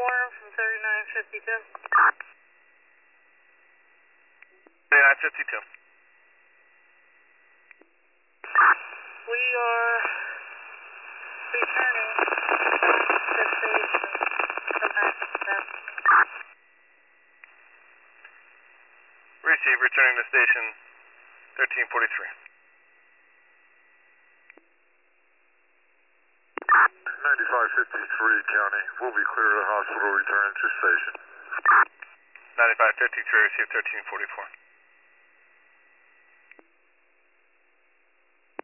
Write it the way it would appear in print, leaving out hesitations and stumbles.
Warner from 3952. 3952. We are returning to the station from Mexico. Receive, returning to station 1343. 9553 County, we'll be clear of the hospital, returning to station. 9553, receive 1344.